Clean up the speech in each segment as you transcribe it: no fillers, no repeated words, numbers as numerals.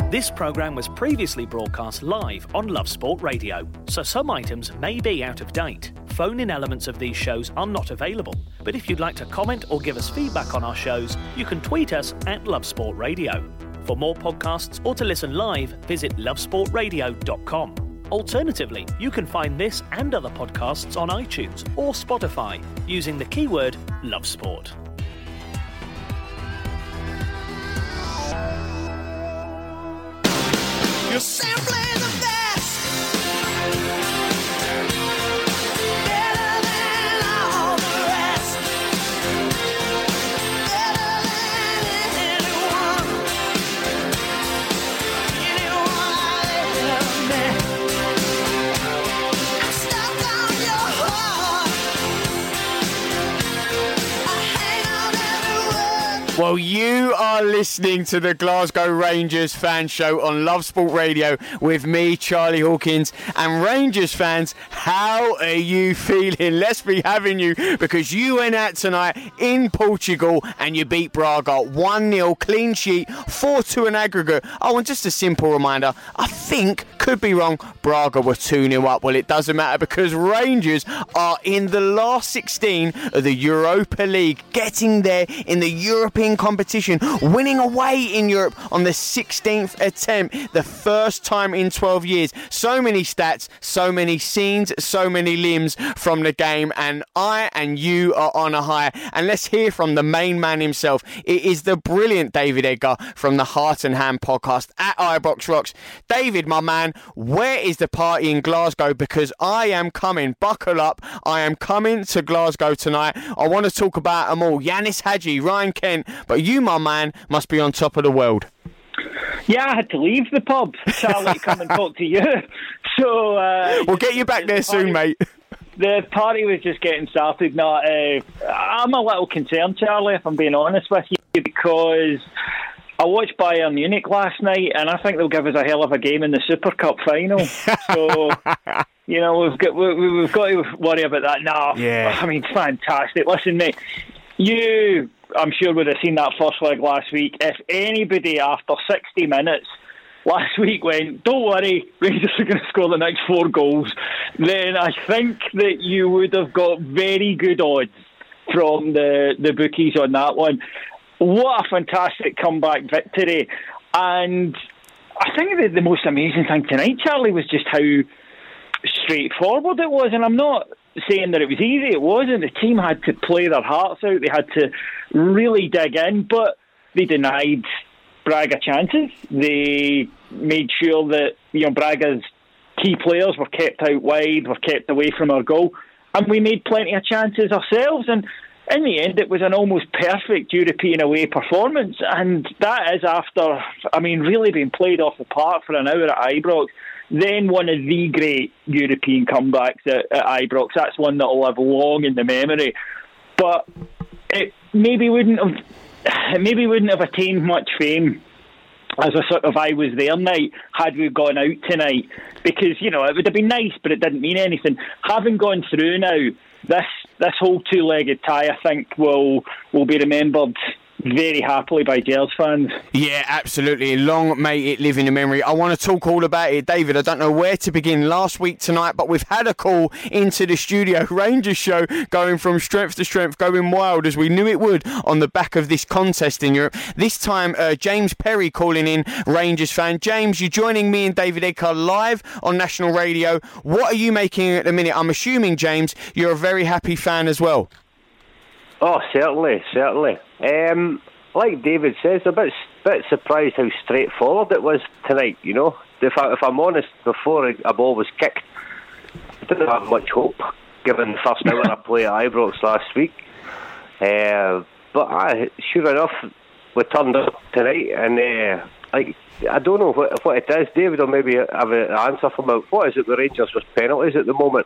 This programme was previously broadcast live on Love Sport Radio, so some items may be out of date. Phone-in elements of these shows are not available, but if you'd like to comment or give us feedback on our shows, you can tweet us at Love Sport Radio. For more podcasts or to listen live, visit lovesportradio.com. Alternatively, you can find this and other podcasts on iTunes or Spotify using the keyword Love Sport. You're simply the best. Better than all the rest. Better than anyone. Anyone I've ever met. I'm stuck on your heart. I hang on every word. Well, you are listening to the Glasgow Rangers fan show on Love Sport Radio with me, Charlie Hawkins. And Rangers fans, how are you feeling? Let's be having you, because you went out tonight in Portugal and you beat Braga 1-0, clean sheet, 4-2 an aggregate. Oh, and just a simple reminder, I think, could be wrong, Braga were 2-0 up. Well, it doesn't matter, because Rangers are in the last 16 of the Europa League, getting there in the European competition, winning away in Europe on the 16th attempt, the first time in 12 years. So many stats, so many scenes, so many limbs from the game, and I and you are on a high. And let's hear from the main man himself. It is the brilliant David Edgar from the Heart and Hand podcast at Ibrox Rocks. David, my man, where is the party in Glasgow? Because I am coming. Buckle up. I am coming to Glasgow tonight. I want to talk about them all. Yanis Hadji, Ryan Kent, but you, my man, must be on top of the world. Yeah, I had to leave the pub, Charlie, to come and talk to you. So we'll get you back there soon, mate. The party was just getting started. Now, I'm a little concerned, Charlie, if I'm being honest with you, because I watched Bayern Munich last night, and I think they'll give us a hell of a game in the Super Cup final. So, you know, we've got to worry about that. No, yeah. I mean, fantastic. Listen, mate, I'm sure would have seen that first leg last week. If anybody after 60 minutes last week went, don't worry, Rangers are going to score the next 4 goals, then I think that you would have got very good odds from the bookies on that one. What a fantastic comeback victory. And I think that the most amazing thing tonight, Charlie, was just how straightforward it was. And I'm not saying that it was easy. It wasn't. The team had to play their hearts out. They had to really dig in, but they denied Braga chances. They made sure that, you know, Braga's key players were kept out wide, were kept away from our goal, and we made plenty of chances ourselves. And in the end, it was an almost perfect European away performance, and that is after, I mean, really being played off the park for an hour at Ibrox. Then one of the great European comebacks at Ibrox. That's one that will live long in the memory. But it maybe wouldn't have attained much fame as a sort of I was there night had we gone out tonight, because, you know, it would have been nice, but it didn't mean anything. Having gone through now, this whole 2-legged tie, I think, will be remembered very happily by Gers fans. Yeah, absolutely. Long may it live in the memory. I want to talk all about it, David. I don't know where to begin last week tonight, but we've had a call into the studio. Rangers show going from strength to strength, going wild as we knew it would on the back of this contest in Europe. This time, James Perry calling in, Rangers fan. James, you're joining me and David Edgar live on national radio. What are you making at the minute? I'm assuming, James, you're a very happy fan as well. Oh, certainly. Like David says, a bit surprised how straightforward it was tonight, you know. If I'm honest, before a ball was kicked, I didn't have much hope, given the first hour of play at Ibrox last week. But sure enough, we turned up tonight, and I don't know what it is. David will maybe have an answer for me. What is it with Rangers with penalties at the moment?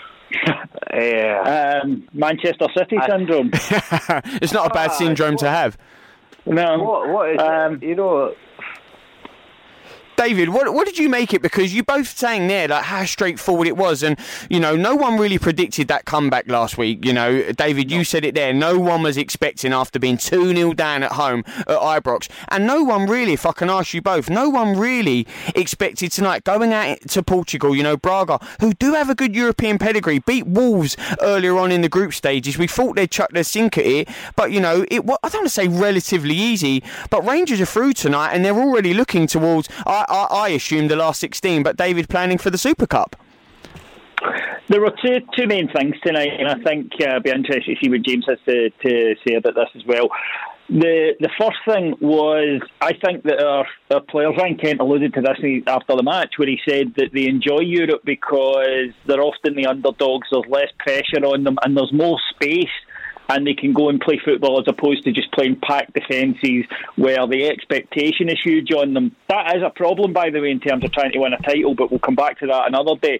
Manchester City syndrome. It's not a bad syndrome to have. No. What is it? You know, David, what did you make it? Because you both saying there like how straightforward it was, and no one really predicted that comeback last week. David, you said it there. No one was expecting after being 2-0 down at home at Ibrox, and no one really, if I can ask you both, no one really expected tonight going out to Portugal. Braga, who do have a good European pedigree, beat Wolves earlier on in the group stages. We thought they'd chuck their sink at it, but I don't want to say relatively easy, but Rangers are through tonight, and they're already looking towards. I assume the last 16, but David planning for the Super Cup. There were two main things tonight, and I think I'll be interested to see what James has to say about this as well. The first thing was, I think that our players, Ryan Kent alluded to this after the match, where he said that they enjoy Europe because they're often the underdogs, there's less pressure on them, and there's more space, and they can go and play football as opposed to just playing packed defences where the expectation is huge on them. That is a problem, by the way, in terms of trying to win a title, but we'll come back to that another day.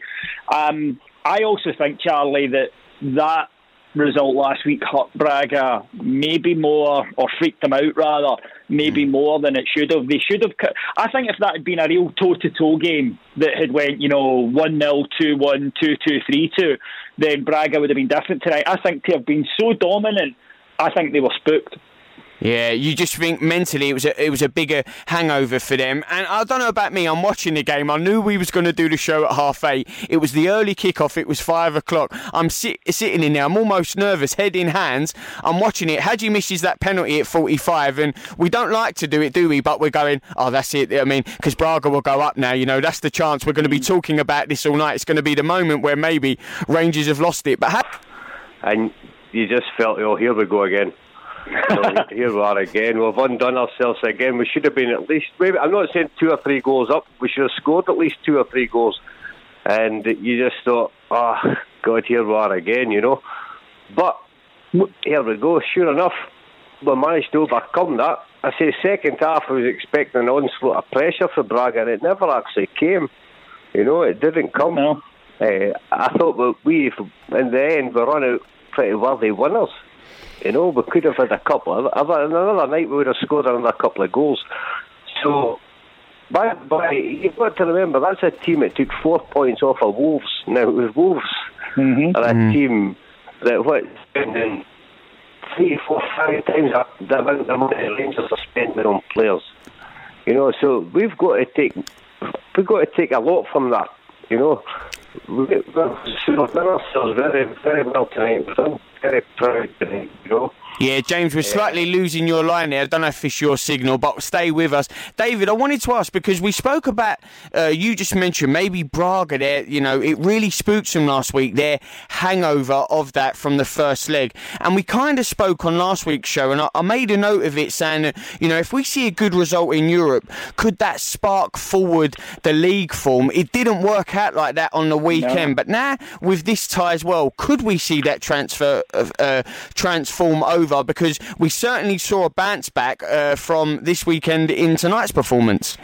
I also think, Charlie, that result last week hurt Braga maybe more, or freaked them out rather, maybe more than it should have. They should have. I think if that had been a real toe-to-toe game that had went 1-0, 2-1, 2-2, 3-2, then Braga would have been different tonight. I think to have been so dominant, I think they were spooked. Yeah, you just think mentally it was a bigger hangover for them. And I don't know about me, I'm watching the game. I knew we was going to do the show at 8:30. It was the early kickoff. It was 5 o'clock. I'm sitting in there. I'm almost nervous, head in hands. I'm watching it. Hadji misses that penalty at 45, and we don't like to do it, do we? But we're going, oh, that's it. I mean, because Braga will go up now. That's the chance. We're going to be talking about this all night. It's going to be the moment where maybe Rangers have lost it. And you just felt, here we go again. Here we are again. We've undone ourselves again. We should have been at least, maybe, I'm not saying 2 or 3 goals up. We should have scored at least 2 or 3 goals. And you just thought, oh, God, here we are again, But here we go. Sure enough, we managed to overcome that. I say second half, I was expecting an onslaught of pressure for Braga, and it never actually came. It didn't come. No. I thought we, in the end, we run out pretty worthy winners. We could have had a couple. Another night we would have scored another couple of goals. So, you've got to remember, that's a team that took 4 points off of Wolves. Now, with Wolves are a team that spending 3, 4, 5 times the amount of money Rangers are spending on players. So we've got to take a lot from that. We've done ourselves very, very well tonight. I'm very proud tonight, Yeah, James, we're slightly losing your line there. I don't know if it's your signal, but stay with us. David, I wanted to ask, because we spoke about, you just mentioned maybe Braga there, it really spooked them last week, their hangover of that from the first leg. And we kind of spoke on last week's show, and I made a note of it saying that, if we see a good result in Europe, could that spark forward the league form? It didn't work out like that on the weekend, but now with this tie as well, could we see that transform over? Because we certainly saw a bounce back from this weekend in tonight's performance.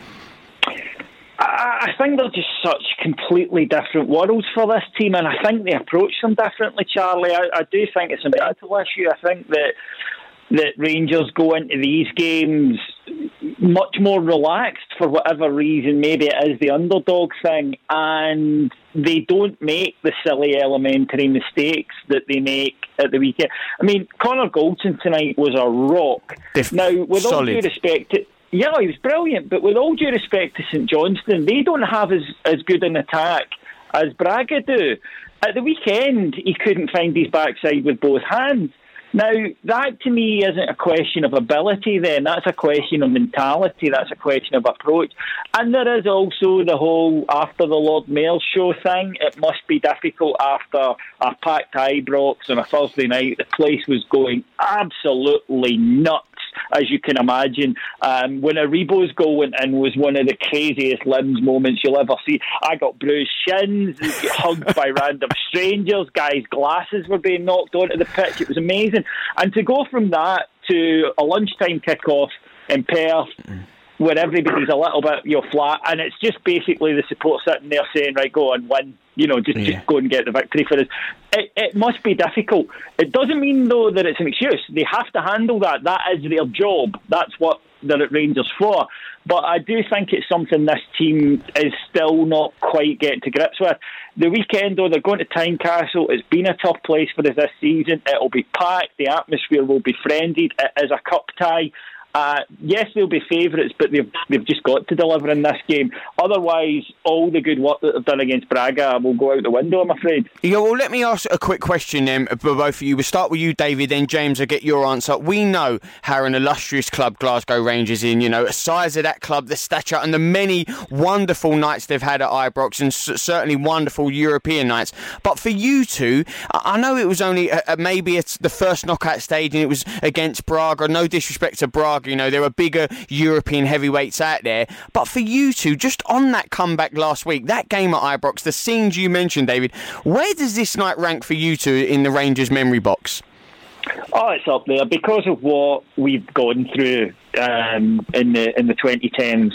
I think they're just such completely different worlds for this team, and I think they approach them differently, Charlie. I do think it's a mental issue. I think that Rangers go into these games much more relaxed for whatever reason. Maybe it is the underdog thing, and they don't make the silly elementary mistakes that they make at the weekend. I mean, Connor Goldson tonight was a rock. Now, with all due respect to... Yeah, he was brilliant, but with all due respect to St Johnstone, they don't have as good an attack as Braga do. At the weekend, he couldn't find his backside with both hands. Now, that to me isn't a question of ability then, that's a question of mentality, that's a question of approach. And there is also the whole after the Lord Mayor's show thing. It must be difficult after a packed Ibrox on a Thursday night. The place was going absolutely nuts, as you can imagine. When Aribo's goal went in was one of the craziest limbs moments you'll ever see. I got bruised shins, hugged by random strangers, guys' glasses were being knocked onto the pitch. It was amazing. And to go from that to a lunchtime kick-off in Perth, where everybody's a little bit flat, and it's just basically the support sitting there saying, right, go on, win, just go and get the victory for us. It must be difficult. It doesn't mean, though, that it's an excuse. They have to handle that. That is their job. That's what they're at Rangers for. But I do think it's something this team is still not quite getting to grips with. The weekend, though, they're going to Tynecastle. It's been a tough place for us this season. It'll be packed. The atmosphere will be frenzied. It is a cup tie. Yes, they'll be favourites, but they've just got to deliver in this game. Otherwise, all the good work that they've done against Braga will go out the window, I'm afraid. Yeah, well, let me ask a quick question then for both of you. We'll start with you, David, then James, I'll get your answer. We know how an illustrious club Glasgow Rangers in, the size of that club, the stature, and the many wonderful nights they've had at Ibrox, and certainly wonderful European nights. But for you two, I know it was only maybe it's the first knockout stage and it was against Braga. No disrespect to Braga, there are bigger European heavyweights out there. But for you two, just on that comeback last week, that game at Ibrox, the scenes you mentioned, David, where does this night rank for you two in the Rangers memory box? Oh, it's up there because of what we've gone through in the 2010s.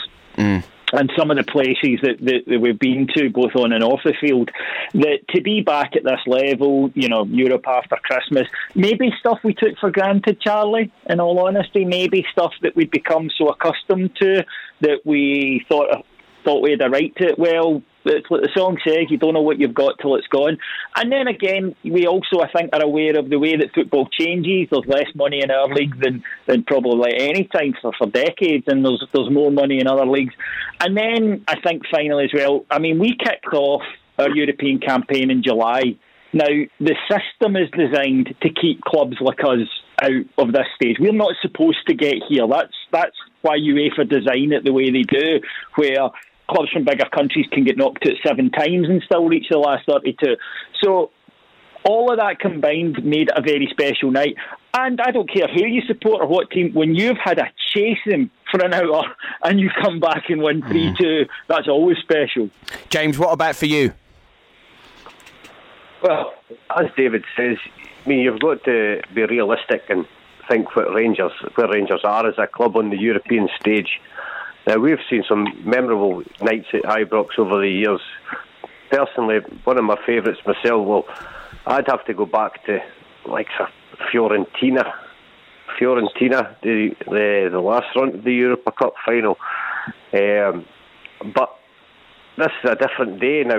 And some of the places that we've been to, both on and off the field, that to be back at this level, Europe after Christmas, maybe stuff we took for granted, Charlie, in all honesty, maybe stuff that we'd become so accustomed to that we thought we had a right to it. Well, it's what the song says, you don't know what you've got till it's gone. And then again, we also, I think, are aware of the way that football changes. There's less money in our league than probably any time for decades, and there's more money in other leagues. And then I think finally as well, we kicked off our European campaign in July. Now, the system is designed to keep clubs like us out of this stage. We're not supposed to get here. That's why UEFA design it the way they do, where clubs from bigger countries can get knocked out 7 times and still reach the last 32. So all of that combined made a very special night. And I don't care who you support or what team, when you've had a chasing for an hour and you come back and win 3-2, that's always special. James, what about for you? Well, as David says, you've got to be realistic and think where Rangers are as a club on the European stage. Now, we've seen some memorable nights at Ibrox over the years. Personally, one of my favourites myself, I'd have to go back to like Fiorentina, the last run of the Europa Cup final. But this is a different day now.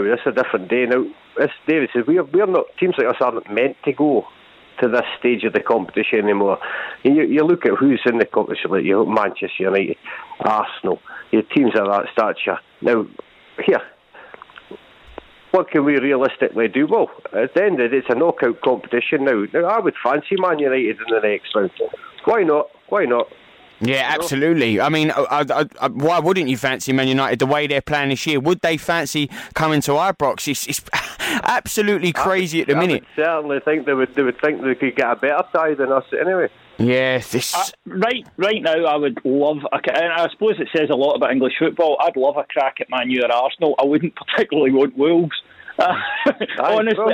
As David says, we're not, teams like us aren't meant to go to this stage of the competition anymore. You look at who's in the competition, like Manchester United, Arsenal, your teams of that stature. Now, here, what can we realistically do? Well, at the end of it, it's a knockout competition now. I would fancy Man United in the next round. Why not? Yeah, absolutely. Why wouldn't you fancy Man United the way they're playing this year? Would they fancy coming to Ibrox? It's absolutely crazy at the minute. I would certainly think they would think they could get a better tie than us anyway. Yeah, right now I would love, and I suppose it says a lot about English football, I'd love a crack at Man U or Arsenal. I wouldn't particularly want Wolves. Honestly,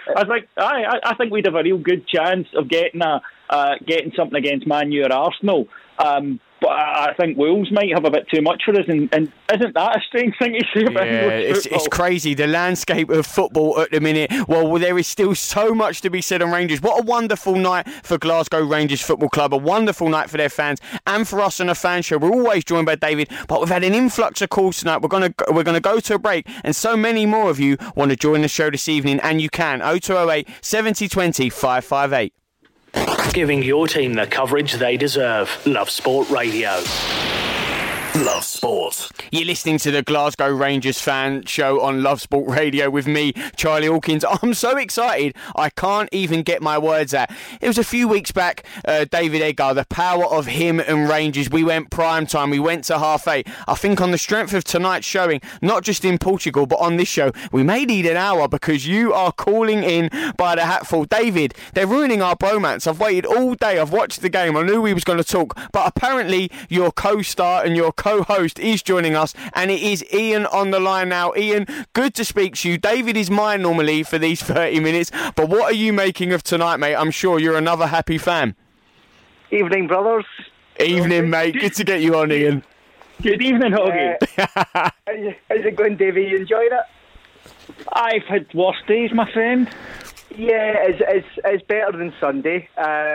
I think we'd have a real good chance of getting something against Man U or Arsenal. But I think Wolves might have a bit too much for us, and isn't that a strange thing to say about English football? It's crazy, the landscape of football at the minute. Well, there is still so much to be said on Rangers. What a wonderful night for Glasgow Rangers Football Club, a wonderful night for their fans and for us on a fan show. We're always joined by David, but we've had an influx of calls tonight. We're going to go to a break, and so many more of you want to join the show this evening, and you can. 0208 7020 558. Giving your team the coverage they deserve. Love Sport Radio. Love Sport. You're listening to the Glasgow Rangers fan show on Love Sport Radio with me, Charlie Hawkins. I'm so excited, I can't even get my words out. It was a few weeks back, David Edgar, the power of him and Rangers. We went prime time, we went to 8:30. I think on the strength of tonight's showing, not just in Portugal, but on this show, we may need an hour because you are calling in by the hatful. David, they're ruining our bromance. I've waited all day, I've watched the game, I knew we was going to talk, but apparently your co-star and your co-host is joining us, and it is Ian on the line now. Ian, good to speak to you. David is mine normally for these 30 minutes, but what are you making of tonight, mate? I'm sure you're another happy fan. Evening, brothers. Evening, mate. Good to get you on, Ian. Good evening, Hoggy. How's it going, Davey? You enjoying it? I've had worse days, my friend. Yeah, it's better than Sunday.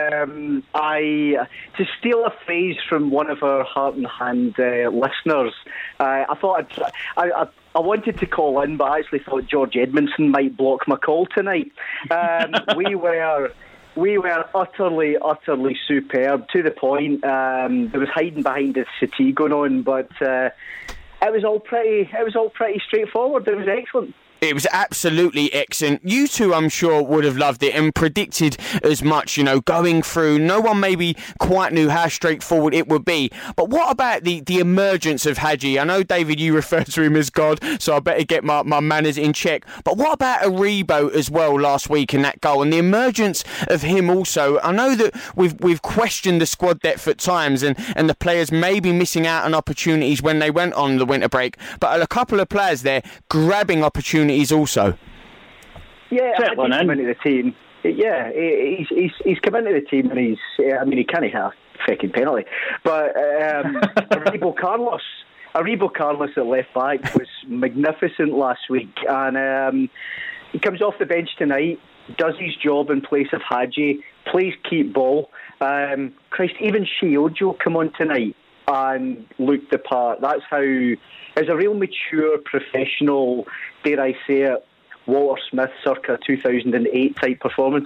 To steal a phrase from one of our Heart and Hand listeners, I thought I wanted to call in, but I actually thought George Edmondson might block my call tonight. We were utterly superb, to the point. There was hiding behind the settee going on, but it was all pretty straightforward. It was excellent. It was absolutely excellent. You two, I'm sure, would have loved it and predicted as much, going through. No one maybe quite knew how straightforward it would be. But what about the emergence of Hadji? I know, David, you refer to him as God, so I better get my manners in check. But what about Aribo as well last week in that goal? And the emergence of him also. I know that we've questioned the squad depth at times and the players maybe missing out on opportunities when they went on the winter break. But a couple of players there grabbing opportunities also. Yeah, he's come into the team. Yeah, he's come into the team and he can't have a fucking penalty. But Aribo Carlos at left back was magnificent last week, and he comes off the bench tonight, does his job in place of Hadji, plays keep ball. Christ, even Shiojo come on tonight and looked the part. That's how, as a real mature professional, dare I say it, Walter Smith circa 2008 type performance.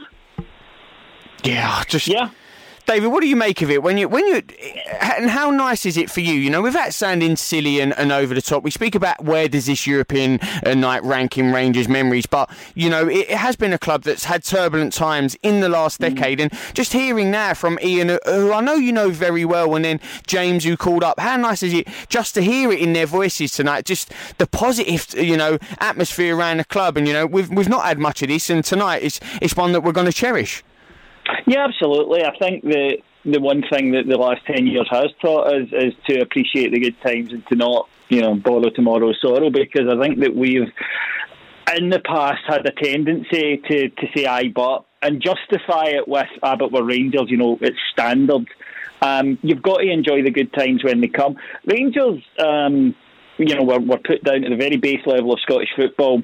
Yeah. David, what do you make of it when you and how nice is it for you? Without sounding silly and over the top, we speak about where does this European night rank in Rangers memories, but it has been a club that's had turbulent times in the last decade, and just hearing now from Ian, who I know you know very well, and then James, who called up, how nice is it just to hear it in their voices tonight? Just the positive, atmosphere around the club, and we've not had much of this, and tonight it's one that we're going to cherish. Yeah, absolutely. I think the one thing that the last 10 years has taught us is to appreciate the good times and to not, borrow tomorrow's sorrow, because I think that we've, in the past, had a tendency to say aye, but, and justify it with, but we're Rangers, it's standard. You've got to enjoy the good times when they come. Rangers, were put down at the very base level of Scottish football.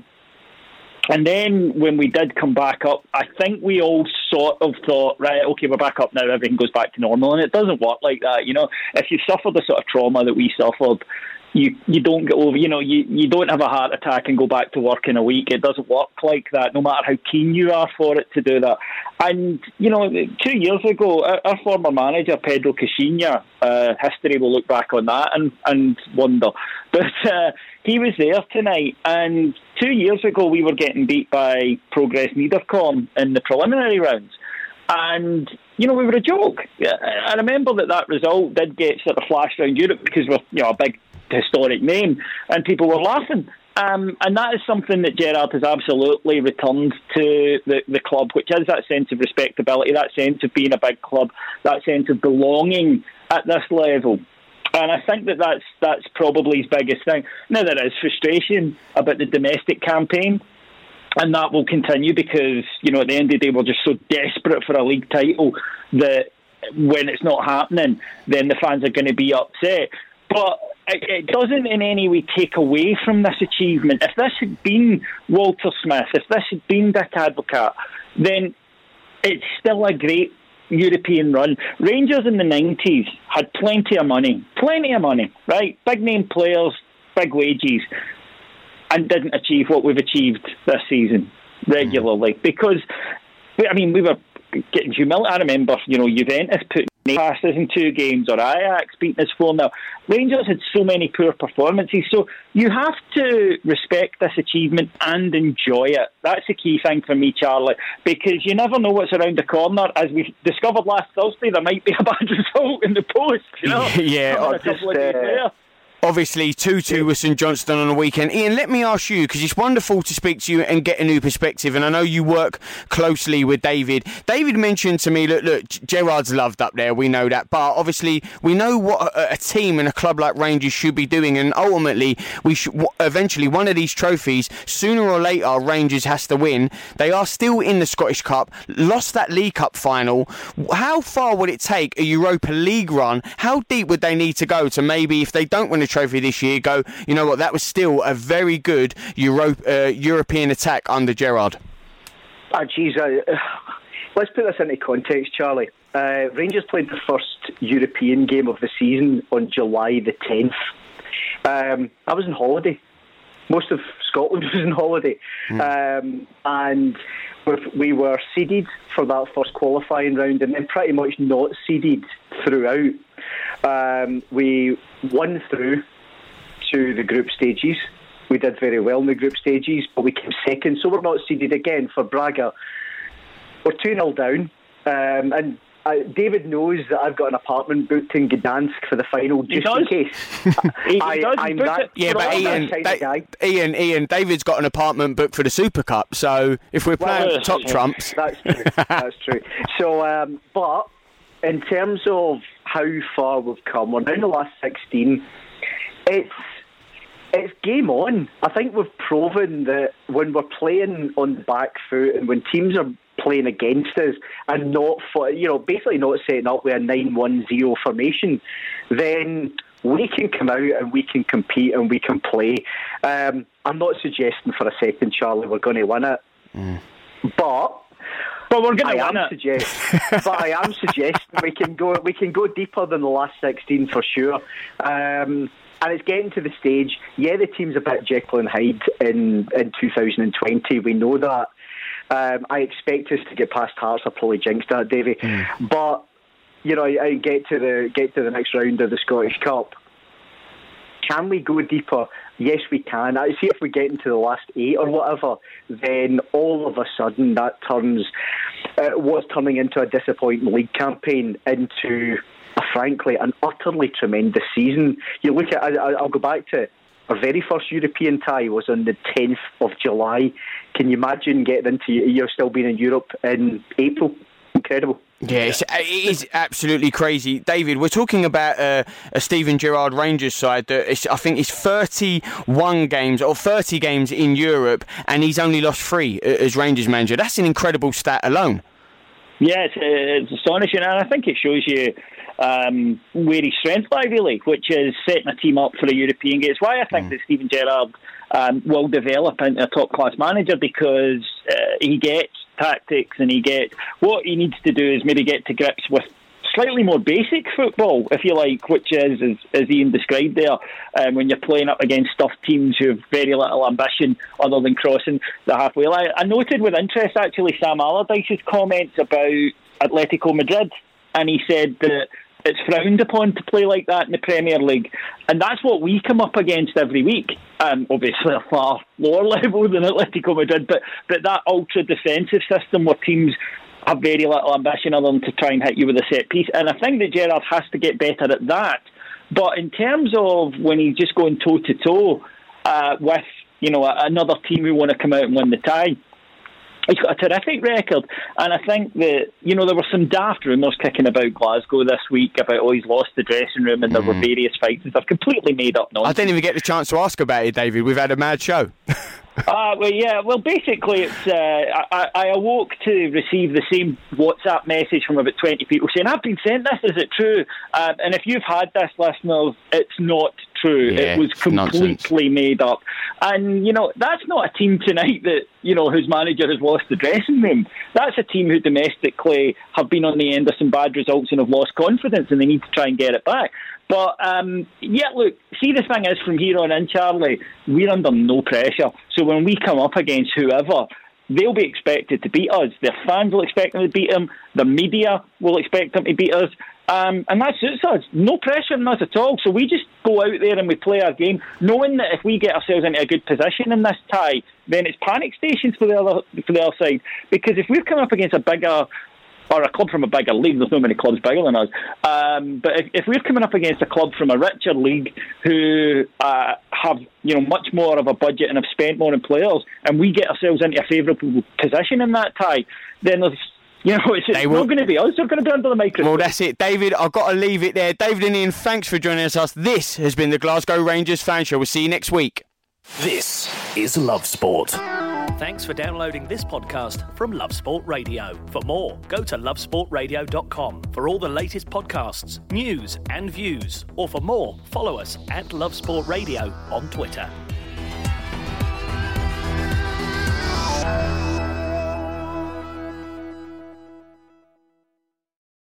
And then when we did come back up, I think we all sort of thought, right, okay, we're back up now, everything goes back to normal. And it doesn't work like that. If you suffer the sort of trauma that we suffered, you don't get over, you don't have a heart attack and go back to work in a week. It doesn't work like that, no matter how keen you are for it to do that. And, 2 years ago, our former manager, Pedro Caixinha, history will look back on that and wonder. But he was there tonight, and 2 years ago we were getting beat by Progress Niederkorn in the preliminary rounds. And, we were a joke. I remember that result did get sort of flashed around Europe because we're, a big historic name, and people were laughing. And that is something that Gerrard has absolutely returned to the club, which is that sense of respectability, that sense of being a big club, that sense of belonging at this level. And I think that's probably his biggest thing. Now, there is frustration about the domestic campaign, and that will continue because, at the end of the day, we're just so desperate for a league title that when it's not happening, then the fans are going to be upset. But it doesn't in any way take away from this achievement. If this had been Walter Smith, if this had been Dick Advocaat, then it's still a great European run. Rangers in the 90s had plenty of money, right? Big name players, big wages, and didn't achieve what we've achieved this season regularly. Because, we were getting humiliated. I remember, Juventus putting passes in 2 games, or Ajax beating us 4-0. Rangers had so many poor performances, so you have to respect this achievement and enjoy it. That's the key thing for me, Charlie, because you never know what's around the corner. As we discovered last Thursday, there might be a bad result in the post, Yeah, a couple of days later. Obviously, 2-2 with St Johnstone on the weekend. Ian, let me ask you, because it's wonderful to speak to you and get a new perspective, and I know you work closely with David. David mentioned to me, look, Gerrard's loved up there, we know that, but obviously we know what a team and a club like Rangers should be doing, and ultimately, we should eventually, one of these trophies, sooner or later, Rangers has to win. They are still in the Scottish Cup, lost that League Cup final. How far would it take a Europa League run? How deep would they need to go to maybe, if they don't win a trophy this year, go, you know what, that was still a very good European attack under Gerrard? Let's put this into context, Charlie. Rangers played the first European game of the season on July the 10th. I was on holiday. Most of Scotland was on holiday. And we were seeded for that first qualifying round and then pretty much not seeded throughout. We won through to the group stages. We did very well in the group stages, but we came second, so we're not seeded again for Braga. We're 2-0 down, and David knows that I've got an apartment booked in Gdansk for the final, just in case. I'm that. Yeah, but Ian, David's got an apartment booked for the Super Cup. So if we're playing top trumps, that's true. That's true. So, but in terms of how far we've come, we're now in the last 16. It's game on. I think we've proven that when we're playing on the back foot and when teams are playing against us and not for, basically not setting up with a 9-1-0 formation, then we can come out and we can compete and we can play. I'm not suggesting for a second, Charlie, we're going to win it, but we're going to win it. But I am suggesting we can go deeper than the last 16 for sure. And it's getting to the stage. Yeah, the team's a bit Jekyll and Hyde in 2020. We know that. I expect us to get past Hearts. I probably jinxed that, Davy. But I get to the next round of the Scottish Cup. Can we go deeper? Yes, we can. I see if we get into the last 8 or whatever, then all of a sudden that turns what's turning into a disappointing league campaign into, frankly, an utterly tremendous season. You look at, I'll go back to it. Our very first European tie was on the 10th of July. Can you imagine getting into, you're still being in Europe in April? Incredible. Yeah, it is absolutely crazy. David, we're talking about a Steven Gerrard Rangers side that I think is 31 games or 30 games in Europe, and he's only lost 3 as Rangers manager. That's an incredible stat alone. Yeah, it's astonishing, and I think it shows you where his strengths lie, really, which is setting a team up for a European game. It's why I think that Steven Gerrard will develop into a top-class manager, because he gets tactics and he gets what he needs to do is maybe get to grips with slightly more basic football, if you like, which is, as Ian described there, when you're playing up against tough teams who have very little ambition other than crossing the halfway line. I noted with interest, actually, Sam Allardyce's comments about Atletico Madrid, and he said that it's frowned upon to play like that in the Premier League, and that's what we come up against every week. Obviously a far lower level than Atletico Madrid, but that ultra-defensive system where teams have very little ambition other than to try and hit you with a set piece. And I think that Gerrard has to get better at that. But in terms of when he's just going toe-to-toe with another team who want to come out and win the tie, he's got a terrific record. And I think that, there were some daft rumours kicking about Glasgow this week about, he's lost the dressing room and there were various fights. They've completely made up nonsense. I didn't even get the chance to ask about it, David. We've had a mad show. Basically, it's I awoke to receive the same WhatsApp message from about 20 people saying, I've been sent this, is it true? And if you've had this, listeners, it's not true. Yeah, it was completely made up. And, that's not a team tonight that, whose manager has lost the dressing room. That's a team who domestically have been on the end of some bad results and have lost confidence, and they need to try and get it back. But, look, see, the thing is, from here on in, Charlie, we're under no pressure. So when we come up against whoever, they'll be expected to beat us. Their fans will expect them to beat them. The media will expect them to beat us. And that suits us. No pressure on us at all. So we just go out there and we play our game, knowing that if we get ourselves into a good position in this tie, then it's panic stations for the other side. Because if we're coming up against a bigger, or a club from a bigger league, there's not many clubs bigger than us, but if we're coming up against a club from a richer league who have much more of a budget and have spent more on players, and we get ourselves into a favourable position in that tie, then there's it's not going to be us. They're going to be under the microscope. Well, that's it, David. I've got to leave it there. David and Ian, thanks for joining us. This has been the Glasgow Rangers Fan Show. We'll see you next week. This is Love Sport. Thanks for downloading this podcast from Love Sport Radio. For more, go to lovesportradio.com for all the latest podcasts, news and views. Or for more, follow us at Love Sport Radio on Twitter.